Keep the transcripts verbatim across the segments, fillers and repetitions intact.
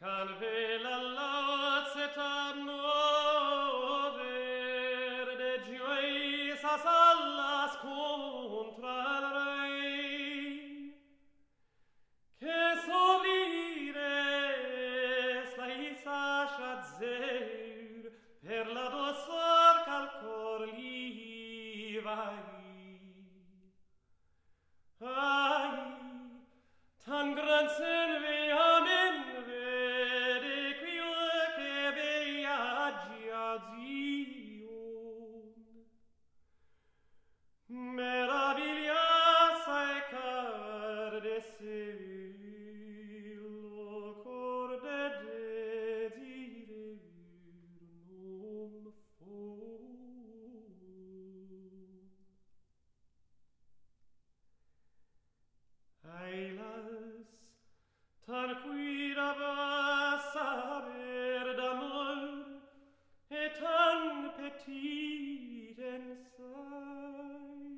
Canve la lozeta mover de gioisas alas contra el rey, que soblires la isacha zer per la dossor cal cor li vai. Ai, tan gran sen veamen vede quio che viaggi a Zion. Meraviglia sai car de cielo cor de desider non fo. Ailas, tan quida va saber d'amor, et tan petit en sai.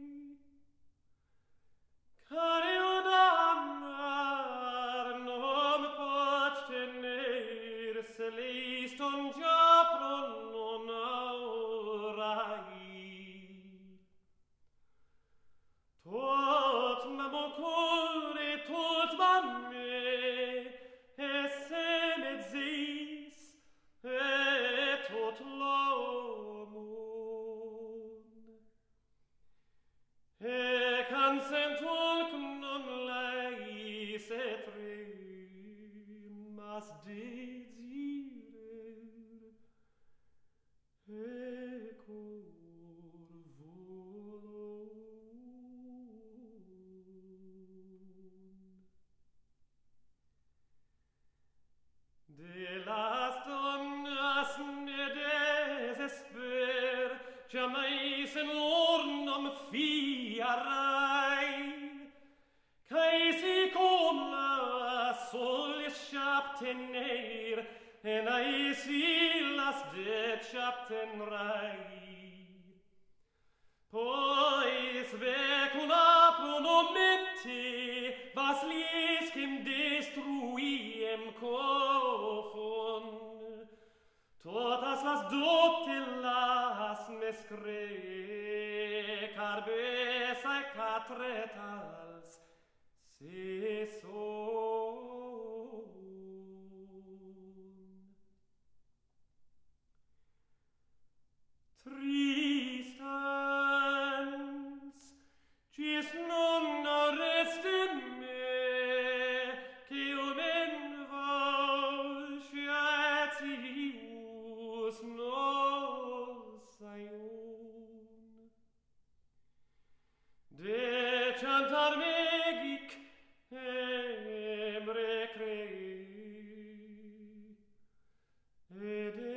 Care od amar non pot tener, se liston già pro non aurai. Tot ma mon core, tot ma me, esse mezzis, et tot l'omon. E can sentolc non lei se tremas desirer, e cor volon. De las donnas ne desesper, jamais en lor nom fiarai, cae si com la sol eschap tener, en aesi las decap tenrai. Pois vecula pronomete, vas liscem destruiem cofon, totas las dotelas mescre, carbesae catretals se son. Tristans, cis non arrest in me, che omen volciatius nos aion. De chantar megic em recrei, ed